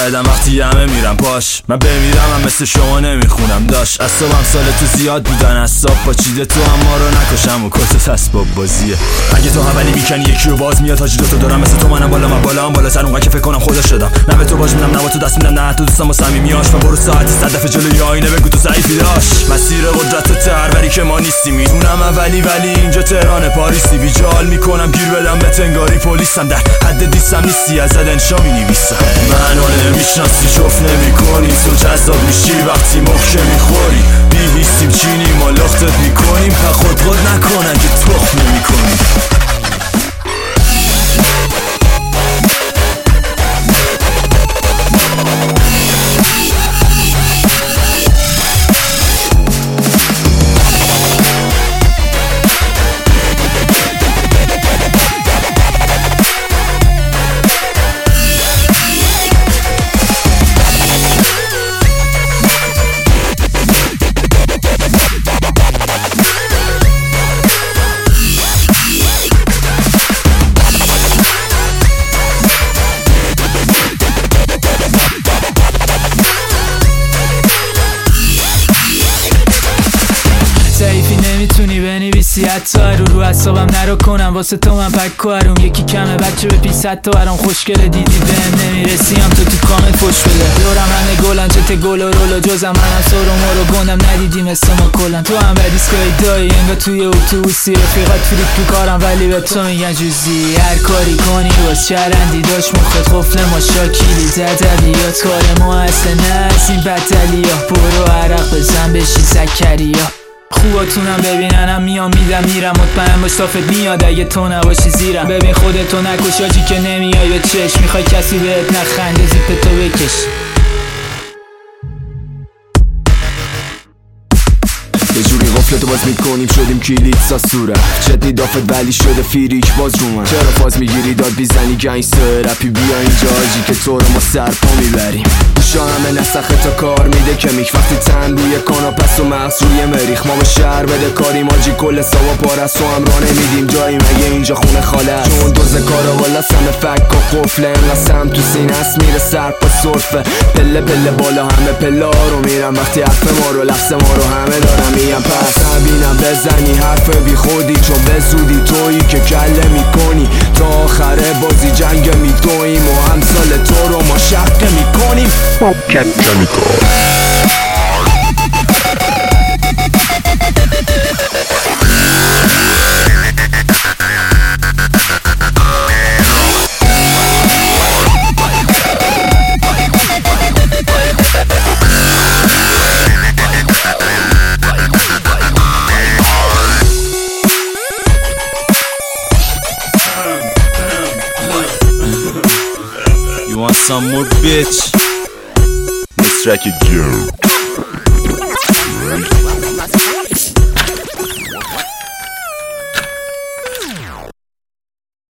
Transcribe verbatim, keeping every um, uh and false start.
کردم وقتی همه میرم پاش. من بمیرم هم مثل شما نمیخونم داش. از صبحم سال تو زیاد بودن اصاب پاچیده تو هم ما رو نکشم و کت اسباب بازیه. اگه تو اولی میکنی یکی رو باز میاد حاجی دوتا دارم مثل تو منم بالا من بالا هم بالا سر اونقدر که فکر کنم خدا شدم. نه به تو باج میدم نه با تو دست میدم نه تو دوستم با صمیمیاش. و برو ساعتی صد دفعه جلوی آینه بگو تو ضعیفی داش. مسیر قدرت و تهروری که ما نیستی میدونم اولی ولی اینجا تهران پاریسی. بیجال میکنم گیر بدم به تنگاری پلیسم در حد دیستم نیستی ازت انشا مینویسم. منو نمیشناسی جفت نمیکنی تو جذاب میشی وقتی مخشه میخوری. بیهیستیم چینی ما لختت میکنیم تا خود خود نکنن که تخم نمیکنی. ضعیفی نمیتونی بنویسی حتی رو رو حسابم نرو کنم واسه تو من پک کارم. یکی کمه بچه به پیس حتی برام خوشگله دیدی بهم نمیرسی هم تو تو کامنت فوش بده. دورم همه گلن چته گل و رول و جزم من هم سر و مر و گندم ندیدی مثل ما کلن. تو هم بدیسکای دایی انگا توی اتوبوسی رفیقات فریک تو کارم ولی به تو میگن جوزی. هر کاری کنی باز چرندی داشت مخت قفل ما شاکیلی زدلیات کار ما اصلا نه از این بدلی ها. برو عرق بزن بشی زکریا خوباتونم ببیننم میام میدم میرم مطمئن باش تافت میاد اگه تو نباشی زیرم. ببین خودتو نکش آجی که نمیای به چشم. میخوای کسی بهت نخنده زیپ تو بکش. یه جوری قفلتو باز میکنیم شدیم کلید ساسوره. جدی دافت ولی شده فیریک باز رو من. چرا فاز میگیری داد بیزنی گنگستر رپی بیا اینجا آجی که تو رو ما سرپا میبریم. گوشا همه نسخه تا کار میده که میک وقتی تن روی کاناپس و مغز روی مریخ. ما به شهر بده کاریم آجی کل سوا پارست و هم راه نمیدیم جایی مگه اینجا خونه خاله است. چون دوز کارا والا سم فک و قفله انقسم تو سینه است میره سر پا صرفه. پله پله بالا همه پلا رو میرم وقتی حرف ما رو لفظ ما رو همه دارم میگم پس نبینم بزنی حرف بی خودی. چون به زودی تویی که کله میکنی تا آخره بازی جنگ میدویم و همسال تو رو ما شق میکنیم. You want some more bitch? Let's track it, girl. Right.